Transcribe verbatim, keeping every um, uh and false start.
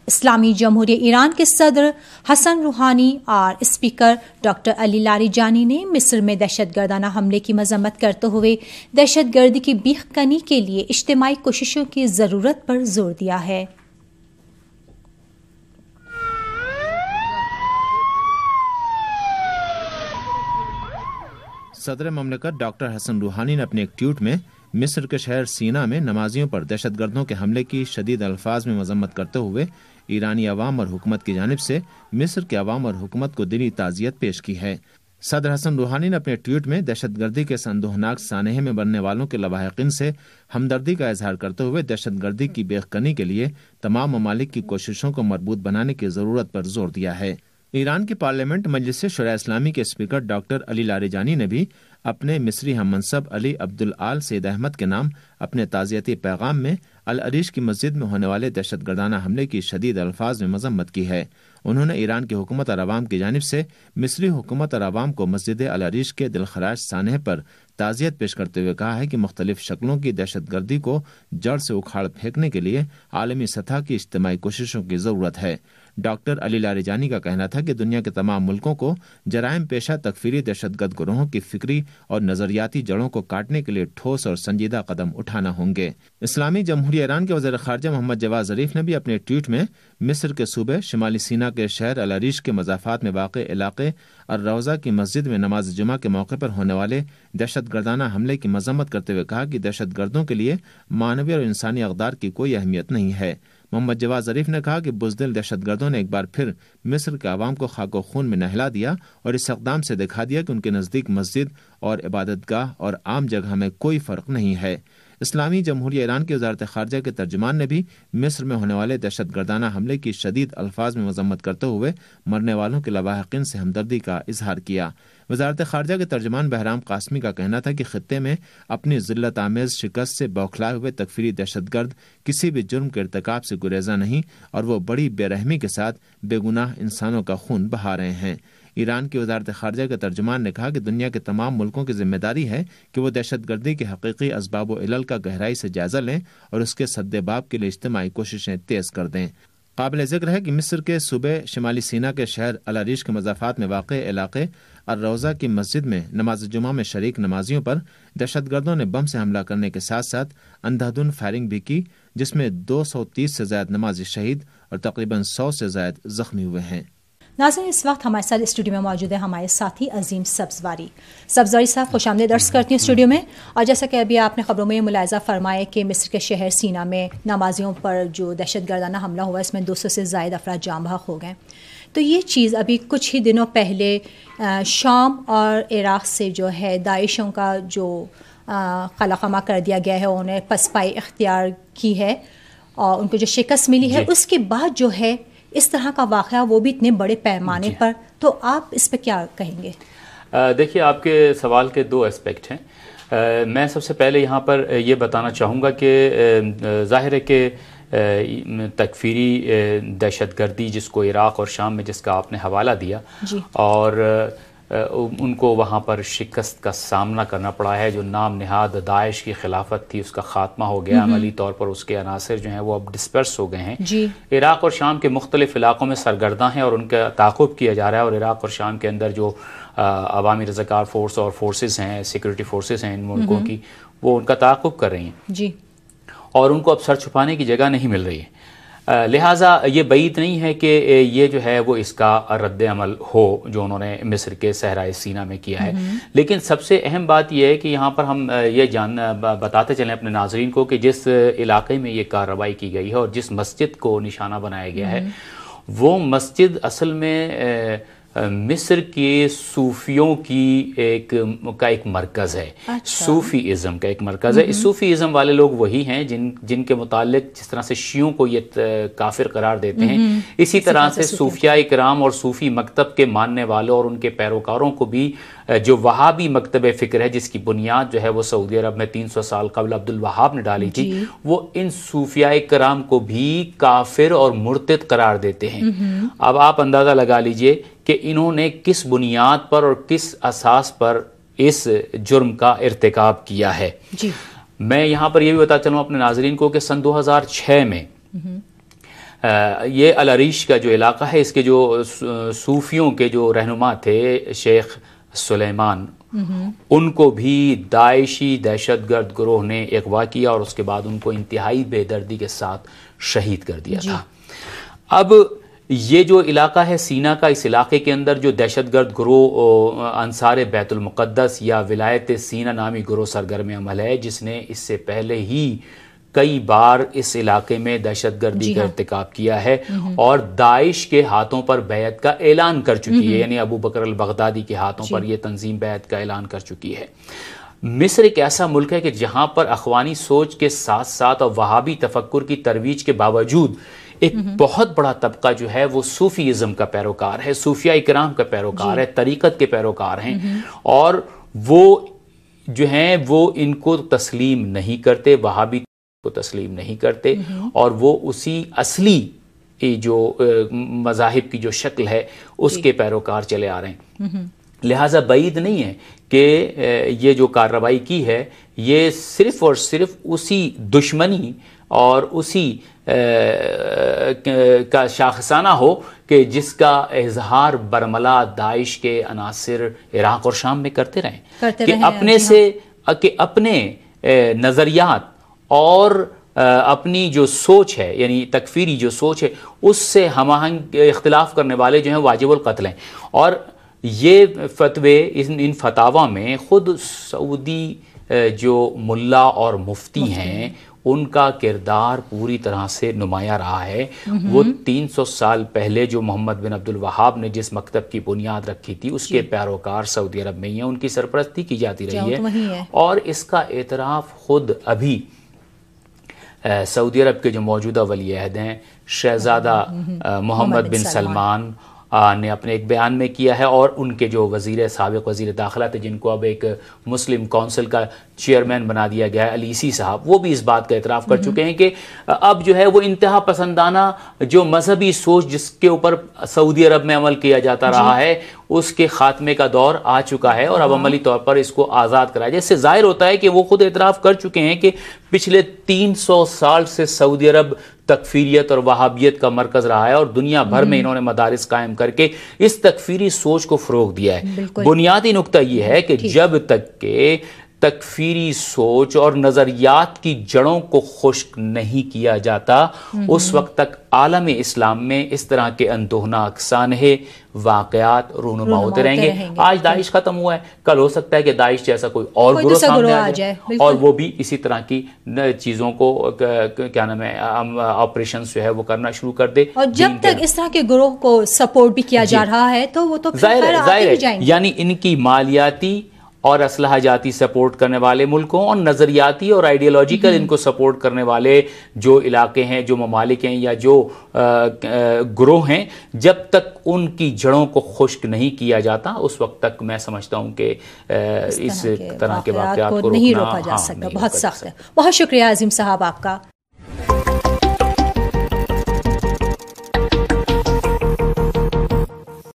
اسلامی جمہوریہ ایران کے صدر حسن روحانی اور اسپیکر ڈاکٹر علی لاریجانی نے مصر میں دہشت گردانہ حملے کی مذمت کرتے ہوئے دہشت گردی کی بیخ کنی کے لیے اجتماعی کوششوں کی ضرورت پر زور دیا ہے۔ صدر مملکت ڈاکٹر حسن روحانی نے اپنے ایک ٹویٹ میں مصر کے شہر سینا میں نمازیوں پر دہشت گردوں کے حملے کی شدید الفاظ میں مذمت کرتے ہوئے ایرانی عوام اور حکومت کی جانب سے مصر کے عوام اور حکومت کو دلی تعزیت پیش کی ہے۔ صدر حسن روحانی نے اپنے ٹویٹ میں دہشت گردی کے اندوہناک سانحے میں مرنے والوں کے لواحقین سے ہمدردی کا اظہار کرتے ہوئے دہشت گردی کی بیخ کنی کے لیے تمام ممالک کی کوششوں کو مربوط بنانے کی ضرورت پر زور دیا ہے۔ ایران کی پارلیمنٹ مجلس شورائے اسلامی کے اسپیکر ڈاکٹر علی لاریجانی نے بھی اپنے مصری ہم منصب علی عبدالآل سید احمد کے نام اپنے تعزیتی پیغام میں العریش کی مسجد میں ہونے والے دہشت گردانہ حملے کی شدید الفاظ میں مذمت کی ہے۔ انہوں نے ایران کی حکومت اور عوام کی جانب سے مصری حکومت اور عوام کو مسجد العریش کے دلخراش سانحے پر تعزیت پیش کرتے ہوئے کہا ہے کہ مختلف شکلوں کی دہشت گردی کو جڑ سے اکھاڑ پھینکنے کے لیے عالمی سطح کی اجتماعی کوششوں کی ضرورت ہے۔ ڈاکٹر علی لاریجانی کا کہنا تھا کہ دنیا کے تمام ملکوں کو جرائم پیشہ تکفیری دہشت گرد گروہوں کی فکری اور نظریاتی جڑوں کو کاٹنے کے لیے ٹھوس اور سنجیدہ قدم اٹھانا ہوں گے۔ اسلامی جمہوریہ ایران کے وزیر خارجہ محمد جواد ظریف نے بھی اپنے ٹویٹ میں مصر کے صوبے شمالی سینا کے شہر العریش کے مضافات میں واقع علاقے الروضہ کی مسجد میں نماز جمعہ کے موقع پر ہونے والے دہشت گردانہ حملے کی مذمت کرتے ہوئے کہا کہ دہشت گردوں کے لیے معنوی اور انسانی اقدار کی کوئی اہمیت نہیں ہے۔ محمد جواد ظریف نے کہا کہ بزدل دہشت گردوں نے ایک بار پھر مصر کے عوام کو خاک و خون میں نہلا دیا اور اس اقدام سے دکھا دیا کہ ان کے نزدیک مسجد اور عبادت گاہ اور عام جگہ میں کوئی فرق نہیں ہے۔ اسلامی جمہوریہ ایران کی وزارت خارجہ کے ترجمان نے بھی مصر میں ہونے والے دہشت گردانہ حملے کی شدید الفاظ میں مذمت کرتے ہوئے مرنے والوں کے لواحقین سے ہمدردی کا اظہار کیا۔ وزارت خارجہ کے ترجمان بہرام قاسمی کا کہنا تھا کہ خطے میں اپنی ذلت آمیز شکست سے بوکھلائے ہوئے تکفیری دہشت گرد کسی بھی جرم کے ارتکاب سے گریزاں نہیں اور وہ بڑی بے رحمی کے ساتھ بے گناہ انسانوں کا خون بہا رہے ہیں۔ ایران کی وزارت خارجہ کے ترجمان نے کہا کہ دنیا کے تمام ملکوں کی ذمہ داری ہے کہ وہ دہشت گردی کے حقیقی اسباب و علل کا گہرائی سے جائزہ لیں اور اس کے سد باب کے لیے اجتماعی کوششیں تیز کر دیں۔ قابل ذکر ہے کہ مصر کے صوبے شمالی سینا کے شہر العریش کے مضافات میں واقع علاقے الروضہ کی مسجد میں نماز جمعہ میں شریک نمازیوں پر دہشت گردوں نے بم سے حملہ کرنے کے ساتھ ساتھ اندھادھند فائرنگ بھی کی، جس میں دو سو تیس سے زائد نمازی شہید اور تقریباً سو سے زائد زخمی ہوئے ہیں۔ ناظرین، اس وقت ہمارے ساتھ اسٹوڈیو میں موجود ہے ہمارے ساتھی عظیم سبزواری سبزواری صاحب، خوش آمدید درس کرتی ہیں اسٹوڈیو میں۔ اور جیسا کہ ابھی آپ نے خبروں میں ملاحظہ فرمایا کہ مصر کے شہر سینا میں نمازیوں پر جو دہشت گردانہ حملہ ہوا اس میں دو سو سے زائد افراد جاں بحق ہو گئے، تو یہ چیز ابھی کچھ ہی دنوں پہلے شام اور عراق سے جو ہے داعشوں کا جو خلا خما کر دیا گیا ہے، انہیں پسپائی اختیار کی ہے اور ان کو جو شکست ملی ہے، اس کے بعد جو ہے اس طرح کا واقعہ وہ بھی اتنے بڑے پیمانے پر، تو آپ اس پہ کیا کہیں گے؟ دیکھیے، آپ کے سوال کے دو اسپیکٹ ہیں۔ میں سب سے پہلے یہاں پر یہ بتانا چاہوں گا کہ ظاہر ہے کہ تکفیری دہشت گردی جس کو عراق اور شام میں جس کا آپ نے حوالہ دیا جی، اور ان کو وہاں پر شکست کا سامنا کرنا پڑا ہے، جو نام نہاد داعش کی خلافت تھی اس کا خاتمہ ہو گیا، عملی طور پر اس کے عناصر جو ہیں وہ اب ڈسپرس ہو گئے ہیں جی۔ عراق اور شام کے مختلف علاقوں میں سرگرداں ہیں اور ان کا تعاقب کیا جا رہا ہے، اور عراق اور شام کے اندر جو عوامی رضاکار فورس اور فورسز ہیں، سیکورٹی فورسز ہیں ان ملکوں کی، وہ ان کا تعاقب کر رہی ہیں جی، اور ان کو اب سر چھپانے کی جگہ نہیں مل رہی ہے۔ لہٰذا یہ بعید نہیں ہے کہ یہ جو ہے وہ اس کا رد عمل ہو جو انہوں نے مصر کے صحرائے سینا میں کیا ہے، لیکن سب سے اہم بات یہ ہے کہ یہاں پر ہم یہ جان بتاتے چلیں اپنے ناظرین کو کہ جس علاقے میں یہ کارروائی کی گئی ہے اور جس مسجد کو نشانہ بنایا گیا ہے، وہ مسجد اصل میں مصر کے صوفیوں کی ایک کا ایک مرکز ہے، صوفی ازم کا ایک مرکز ہے۔ اس صوفی ازم والے لوگ وہی ہیں جن جن کے متعلق جس طرح سے شیعوں کو یہ کافر قرار دیتے ہیں، اسی طرح سے صوفیاء کرام اور صوفی مکتب کے ماننے والوں اور ان کے پیروکاروں کو بھی جو وہابی مکتب فکر ہے جس کی بنیاد جو ہے وہ سعودی عرب میں تین سو سال قبل عبد الوہاب نے ڈالی تھی، وہ ان صوفیاء کرام کو بھی کافر اور مرتد قرار دیتے ہیں۔ اب آپ اندازہ لگا لیجئے کہ انہوں نے کس بنیاد پر اور کس اساس پر اس جرم کا ارتکاب کیا ہے جی۔ میں یہاں پر یہ بھی بتا چلوں اپنے ناظرین کو کہ سن دو ہزار چھ میں یہ العریش کا جو علاقہ ہے اس کے جو صوفیوں کے جو رہنما تھے شیخ سلیمان، ان کو بھی داعشی دہشت گرد گروہ نے اغوا کیا اور اس کے بعد ان کو انتہائی بے دردی کے ساتھ شہید کر دیا تھا۔ اب یہ جو علاقہ ہے سینا کا، اس علاقے کے اندر جو دہشت گرد گروہ انصار بیت المقدس یا ولایت سینا نامی گروہ سرگرم عمل ہے، جس نے اس سے پہلے ہی کئی بار اس علاقے میں دہشت گردی کا ارتکاب کیا ہے اور داعش کے ہاتھوں پر بیعت کا اعلان کر چکی ہے، یعنی ابو بکر البغدادی کے ہاتھوں پر یہ تنظیم بیعت کا اعلان کر چکی ہے۔ مصر ایک ایسا ملک ہے کہ جہاں پر اخوانی سوچ کے ساتھ ساتھ اور وہابی تفکر کی ترویج کے باوجود ایک بہت بڑا طبقہ جو ہے وہ صوفیزم کا پیروکار ہے، صوفیاء کرام کا پیروکار ہے، طریقت کے پیروکار ہیں، اور وہ جو ہیں وہ ان کو تسلیم نہیں کرتے، وہابی کو تسلیم نہیں کرتے، اور وہ اسی اصلی جو مذاہب کی جو شکل ہے اس کے پیروکار چلے آ رہے ہیں۔ لہٰذا بعید نہیں ہے کہ یہ جو کارروائی کی ہے یہ صرف اور صرف اسی دشمنی اور اسی کا شاخسانہ ہو کہ جس کا اظہار برملا داعش کے عناصر عراق اور شام میں کرتے رہیں، کہ اپنے سے کہ اپنے نظریات اور اپنی جو سوچ ہے، یعنی تکفیری جو سوچ ہے، اس سے ہم آہنگ اختلاف کرنے والے جو ہیں واجب القتل ہیں۔ اور یہ فتوے ان فتاوا میں خود سعودی جو ملا اور مفتی ہیں ان کا کردار پوری طرح سے نمایاں رہا ہے۔ وہ تین سو سال پہلے جو محمد بن عبد الوہاب نے جس مکتب کی بنیاد رکھی تھی اس کے پیروکار سعودی عرب میں ہی ہیں، ان کی سرپرستی کی جاتی رہی ہے، اور اس کا اعتراف خود ابھی سعودی عرب کے جو موجودہ ولی عہد ہیں شہزادہ محمد بن سلمان نے اپنے ایک بیان میں کیا ہے، اور ان کے جو وزیر سابق وزیر داخلہ تھے جن کو اب ایک مسلم کونسل کا چیئرمین بنا دیا گیا ہے، علیسی صاحب، وہ بھی اس بات کا اعتراف کر چکے ہیں کہ اب جو ہے وہ انتہا پسندانہ جو مذہبی سوچ جس کے اوپر سعودی عرب میں عمل کیا جاتا رہا ہے اس کے خاتمے کا دور آ چکا ہے، اور اب عملی طور پر اس کو آزاد کرایا جائے۔ اس سے ظاہر ہوتا ہے کہ وہ خود اعتراف کر چکے ہیں کہ پچھلے تین سو سال سے سعودی عرب تکفیریت اور وہابیت کا مرکز رہا ہے، اور دنیا بھر میں انہوں نے مدارس قائم کر کے اس تکفیری سوچ کو فروغ دیا ہے۔ بنیادی نقطہ یہ ہے کہ جب تک کہ تکفیری سوچ اور نظریات کی جڑوں کو خشک نہیں کیا جاتا اس وقت تک عالم اسلام میں اس طرح کے اندوہناک سانحے واقعات رونما ہوتے رہیں گے۔ آج داعش ختم ہوا ہے، کل ہو سکتا ہے کہ داعش جیسا کوئی اور گروہ سامنے آ جائے اور وہ بھی اسی طرح کی چیزوں کو کیا نام ہے آپریشنز جو ہے وہ کرنا شروع کر دے۔ اور جب تک اس طرح کے گروہ کو سپورٹ بھی کیا جا رہا ہے تو وہ تو ظاہر ہے، یعنی ان کی مالیاتی اور اسلحہ جاتی سپورٹ کرنے والے ملکوں اور نظریاتی اور آئیڈیالوجیکل ان کو سپورٹ کرنے والے جو علاقے ہیں، جو ممالک ہیں یا جو گروہ ہیں، جب تک ان کی جڑوں کو خشک نہیں کیا جاتا اس وقت تک میں سمجھتا ہوں کہ اس طرح کے واقعات کو نہیں روکا جا سکتا۔ بہت سخت ہے۔ بہت شکریہ عظیم صاحب آپ کا۔